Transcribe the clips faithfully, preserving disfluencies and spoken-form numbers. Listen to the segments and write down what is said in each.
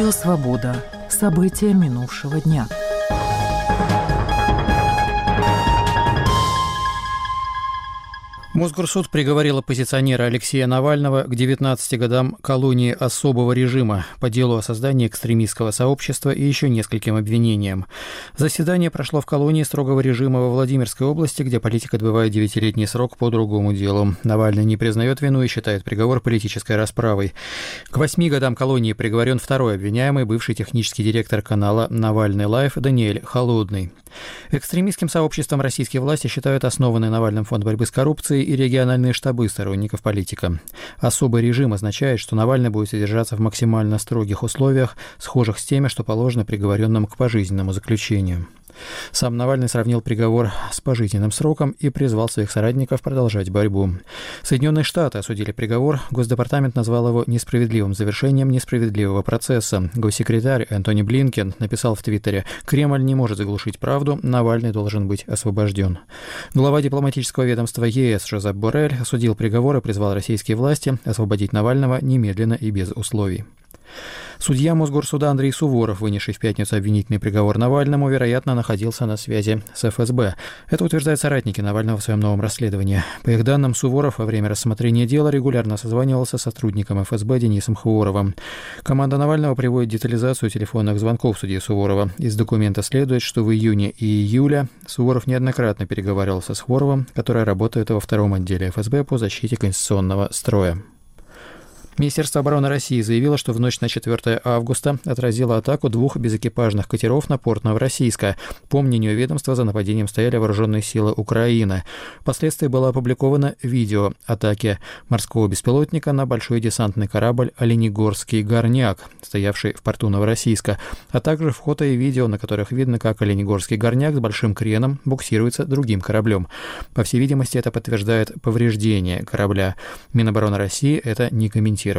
Радио «Свобода». События минувшего дня. Мосгорсуд приговорил оппозиционера Алексея Навального к девятнадцати годам колонии особого режима по делу о создании экстремистского сообщества и еще нескольким обвинениям. Заседание прошло в колонии строгого режима во Владимирской области, где политик отбывает девятилетний срок по другому делу. Навальный не признает вину и считает приговор политической расправой. К восьми годам колонии приговорен второй обвиняемый, бывший технический директор канала «Навальный Лайв» Даниэль Холодный. Экстремистским сообществом российские власти считают основанный Навальным фонд борьбы с коррупцией и региональные штабы сторонников политика. Особый режим означает, что Навальный будет содержаться в максимально строгих условиях, схожих с теми, что положено приговоренным к пожизненному заключению. Сам Навальный сравнил приговор с пожизненным сроком и призвал своих соратников продолжать борьбу. Соединенные Штаты осудили приговор. Госдепартамент назвал его несправедливым завершением несправедливого процесса. Госсекретарь Энтони Блинкен написал в Твиттере: «Кремль не может заглушить правду, Навальный должен быть освобожден». Глава дипломатического ведомства ЕС Жозеп Боррель осудил приговор и призвал российские власти освободить Навального немедленно и без условий. Судья Мосгорсуда Андрей Суворов, вынесший в пятницу обвинительный приговор Навальному, вероятно, находился на связи с эф эс бэ. Это утверждают соратники Навального в своем новом расследовании. По их данным, Суворов во время рассмотрения дела регулярно созванивался с сотрудником эф эс бэ Денисом Хворовым. Команда Навального приводит детализацию телефонных звонков судьи Суворова. Из документа следует, что в июне и июле Суворов неоднократно переговаривался с Хворовым, который работает во втором отделе эф эс бэ по защите конституционного строя. Министерство обороны России заявило, что в ночь на четвёртое августа отразило атаку двух безэкипажных катеров на порт Новороссийска. По мнению ведомства, за нападением стояли вооруженные силы Украины. Впоследствии было опубликовано видео атаки морского беспилотника на большой десантный корабль «Оленегорский горняк», стоявший в порту Новороссийска, а также фото и видео, на которых видно, как «Оленегорский горняк» с большим креном буксируется другим кораблем. По всей видимости, это подтверждает повреждение корабля. Минобороны России это не комментирует.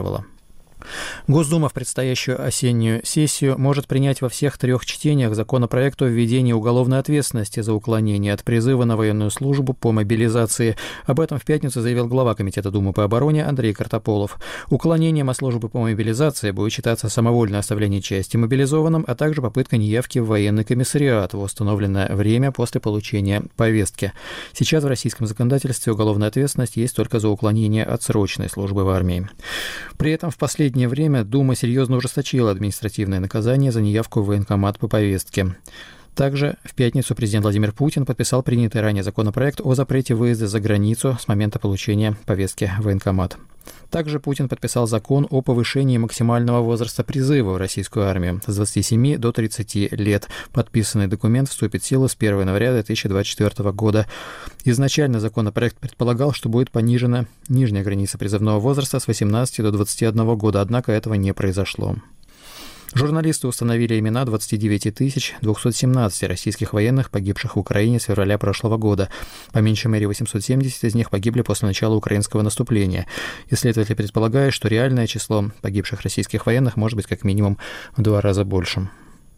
Госдума в предстоящую осеннюю сессию может принять во всех трех чтениях законопроект о введении уголовной ответственности за уклонение от призыва на военную службу по мобилизации. Об этом в пятницу заявил глава Комитета Думы по обороне Андрей Картополов. Уклонением от службы по мобилизации будет считаться самовольное оставление части мобилизованным, а также попытка неявки в военный комиссариат в установленное время после получения повестки. Сейчас в российском законодательстве уголовная ответственность есть только за уклонение от срочной службы в армии. При этом в последнее время Дума серьезно ужесточила административное наказание за неявку в военкомат по повестке. Также в пятницу президент Владимир Путин подписал принятый ранее законопроект о запрете выезда за границу с момента получения повестки в военкомат. Также Путин подписал закон о повышении максимального возраста призыва в российскую армию с двадцати семи до тридцати лет. Подписанный документ вступит в силу с первого января две тысячи двадцать четвёртого года. Изначально законопроект предполагал, что будет понижена нижняя граница призывного возраста с восемнадцати до двадцати одного года, однако этого не произошло. Журналисты установили имена двадцати девяти тысяч двухсот семнадцати российских военных, погибших в Украине с февраля прошлого года. По меньшей мере восемьсот семьдесят из них погибли после начала украинского наступления. Исследователи предполагают, что реальное число погибших российских военных может быть как минимум в два раза большим.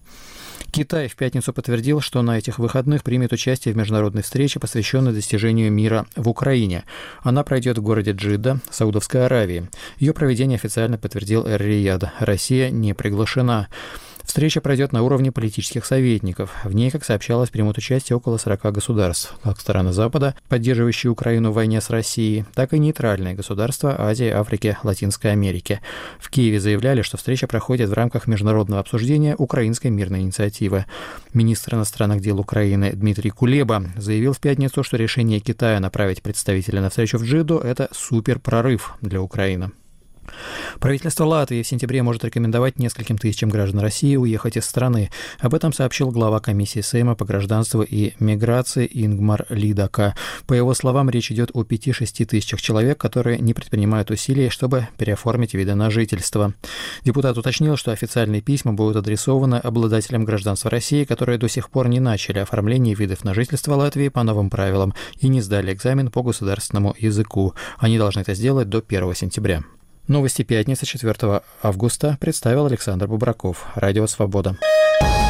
Китай в пятницу подтвердил, что на этих выходных примет участие в международной встрече, посвященной достижению мира в Украине. Она пройдет в городе Джидда, Саудовской Аравии. Ее проведение официально подтвердил Эр-Рияд. Россия не приглашена. Встреча пройдет на уровне политических советников. В ней, как сообщалось, примут участие около сорока государств, как страны Запада, поддерживающие Украину в войне с Россией, так и нейтральные государства Азии, Африки, Латинской Америки. В Киеве заявляли, что встреча проходит в рамках международного обсуждения украинской мирной инициативы. Министр иностранных дел Украины Дмитрий Кулеба заявил в пятницу, что решение Китая направить представителя на встречу в Джидду – это суперпрорыв для Украины. Правительство Латвии в сентябре может рекомендовать нескольким тысячам граждан России уехать из страны. Об этом сообщил глава комиссии Сейма по гражданству и миграции Ингмар Лидака. По его словам, речь идет о пяти-шести тысячах человек, которые не предпринимают усилий, чтобы переоформить виды на жительство. Депутат уточнил, что официальные письма будут адресованы обладателям гражданства России, которые до сих пор не начали оформление видов на жительство Латвии по новым правилам и не сдали экзамен по государственному языку. Они должны это сделать до первого сентября. Новости пятницы, четвёртого августа, представил Александр Бубраков. Радио «Свобода».